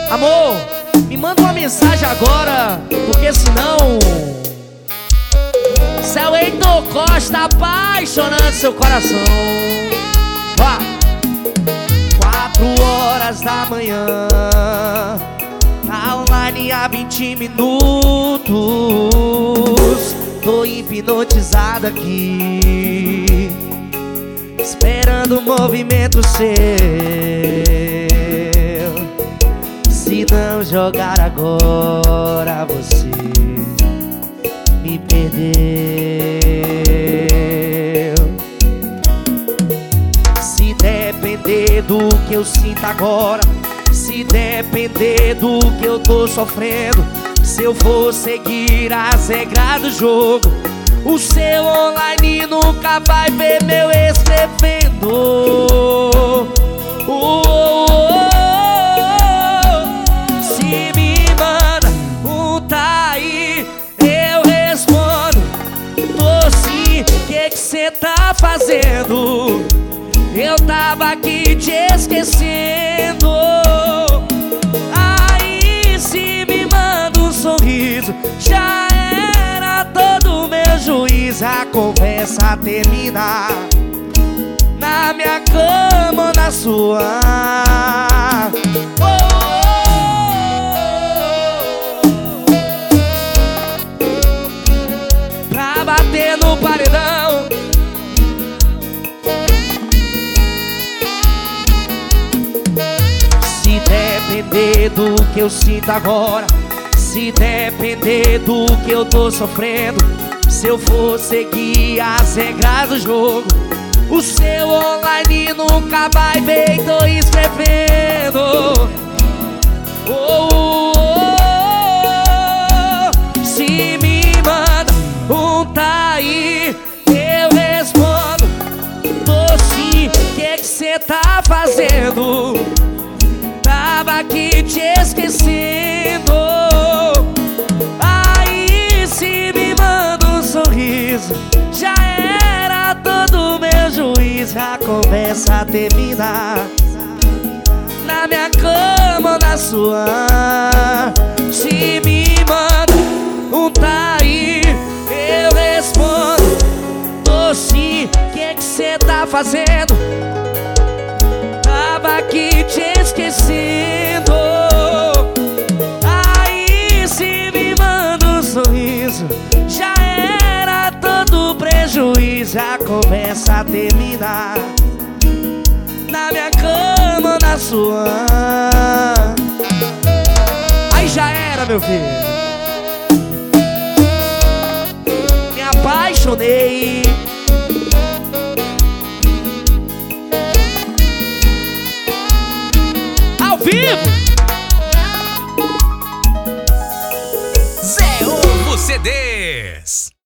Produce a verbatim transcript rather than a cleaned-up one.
Amor, me manda uma mensagem agora, porque senão Céu Heitor Costa apaixonando seu coração. Vá. Quatro horas da manhã, tá online há vinte minutos. Tô hipnotizado aqui, esperando o movimento seu. Se não jogar agora, você me perdeu. Se depender do que eu sinto agora, se depender do que eu tô sofrendo, se eu for seguir as regras do jogo, o seu online nunca vai ver meu escrevendo. Oh, oh, oh. Se me manda um tá aí, eu respondo, tô sim, que que cê tá fazendo? Eu tava aqui te esquecendo. Aí se me manda um sorriso, já era todo meu juiz. A conversa termina na minha cama ou na sua. Oh, oh, oh. Pra bater no paredão. Se depender do que eu sinto agora, se depender do que eu tô sofrendo, se eu for seguir as regras do jogo, o seu online nunca vai ver, tô escrevendo. Oh, oh, oh. Se me manda um tá aí, eu respondo, tô sim, que que cê tá fazendo? Tava aqui te esquecendo. Aí se me manda um sorriso, já era todo meu juiz. A conversa termina na minha cama ou na sua. Se me manda um tá aí, eu respondo, tô sim, que que cê tá fazendo? Tava aqui te esquecendo. Aí se me manda um sorriso, já era todo prejuízo. A conversa termina na minha cama ou na sua. Aí já era, meu filho. Me apaixonei. Ao vivo Zé Ovo C Ds.